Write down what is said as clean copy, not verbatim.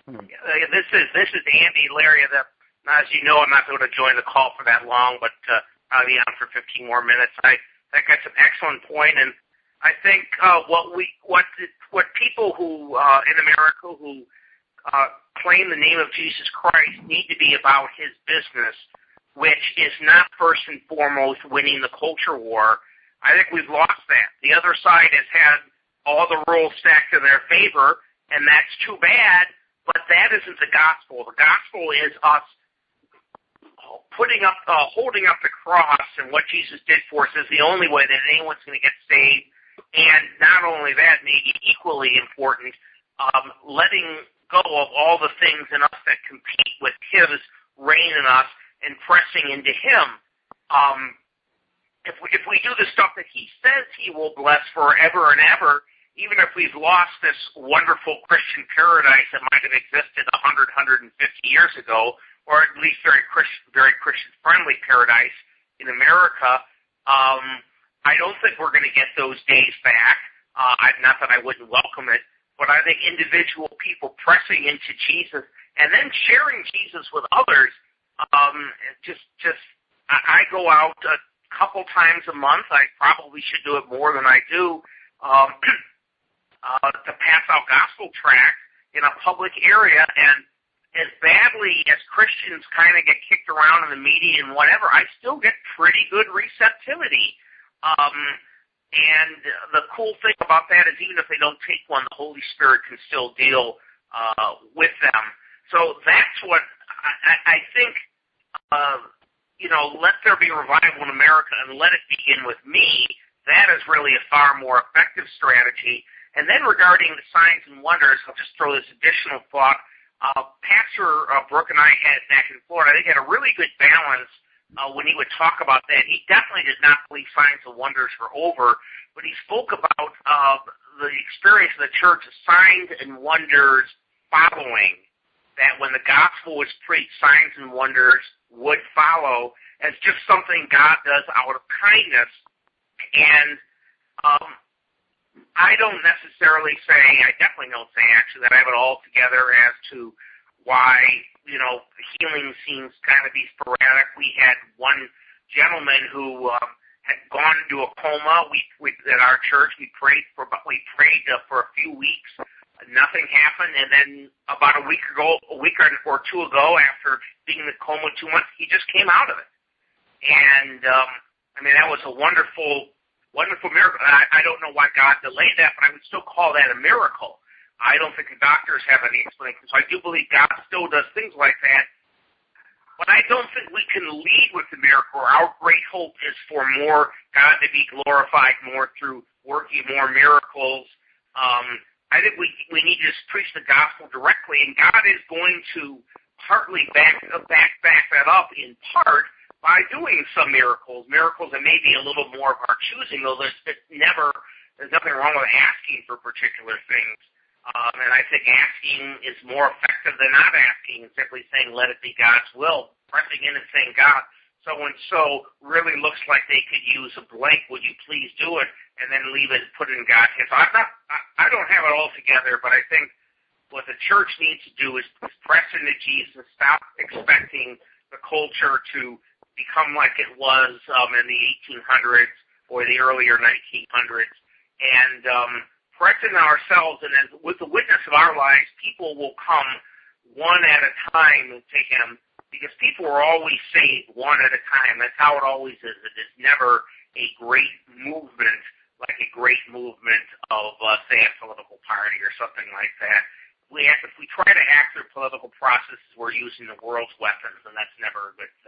This is Andy Larry. As you know, I'm not going to join the call for that long, but I'll be on for 15 more minutes. I think that's an excellent point, and I think what people who in America who claim the name of Jesus Christ need to be about His business, which is not first and foremost winning the culture war. I think we've lost that. The other side has had all the rules stacked in their favor, and that's too bad. But that isn't the gospel. The gospel is us holding up the cross, and what Jesus did for us is the only way that anyone's going to get saved. And not only that, maybe equally important, letting go of all the things in us that compete with His reign in us and pressing into Him. If we do the stuff that He says He will bless forever and ever, even if we've lost this wonderful Christian paradise that might have existed 150 years ago, or at least very Christian-friendly paradise in America, I don't think we're going to get those days back. Not that I wouldn't welcome it, but I think individual people pressing into Jesus and then sharing Jesus with others. I go out a couple times a month. I probably should do it more than I do. To pass out gospel tracts in a public area, and as badly as Christians kind of get kicked around in the media and whatever, I still get pretty good receptivity. And the cool thing about that is even if they don't take one, the Holy Spirit can still deal with them. So that's what I think, let there be revival in America and let it begin with me. That is really a far more effective strategy. And then regarding the signs and wonders, I'll just throw this additional thought. Pastor Brooke and I had back in Florida, I think had a really good balance when he would talk about that. He definitely did not believe signs and wonders were over, but he spoke about the experience of the church of signs and wonders following, that when the gospel was preached, signs and wonders would follow as just something God does out of kindness. And I don't necessarily say, I definitely don't say actually that I have it all together as to why, healing seems kind of be sporadic. We had one gentleman who had gone into a coma. We at our church, we prayed for a few weeks. Nothing happened, and then about a week or two ago, after being in the coma 2 months, he just came out of it. And that was a wonderful miracle. I don't know why God delayed that, but I would still call that a miracle. I don't think the doctors have any explanation. So I do believe God still does things like that. But I don't think we can lead with the miracle. Our great hope is for more God to be glorified more through working more miracles. I think we need to just preach the gospel directly, and God is going to partly back that up in part by doing some miracles that may be a little more of our choosing, though there's nothing wrong with asking for particular things. And I think asking is more effective than not asking and simply saying, let it be God's will, pressing in and saying, God, so-and-so really looks like they could use a blank. Would you please do it? And then leave it, put it in God's hands. So I don't have it all together, but I think what the church needs to do is press into Jesus, stop expecting the culture to become like it was in the 1800s or the earlier 1900s, and press into ourselves, and then with the witness of our lives, people will come one at a time to Him, because people are always saved one at a time. That's how it always is. It is never a great movement, like a great movement of, say, a political party or something like that. If we try to act through political processes, we're using the world's weapons, and that's never a good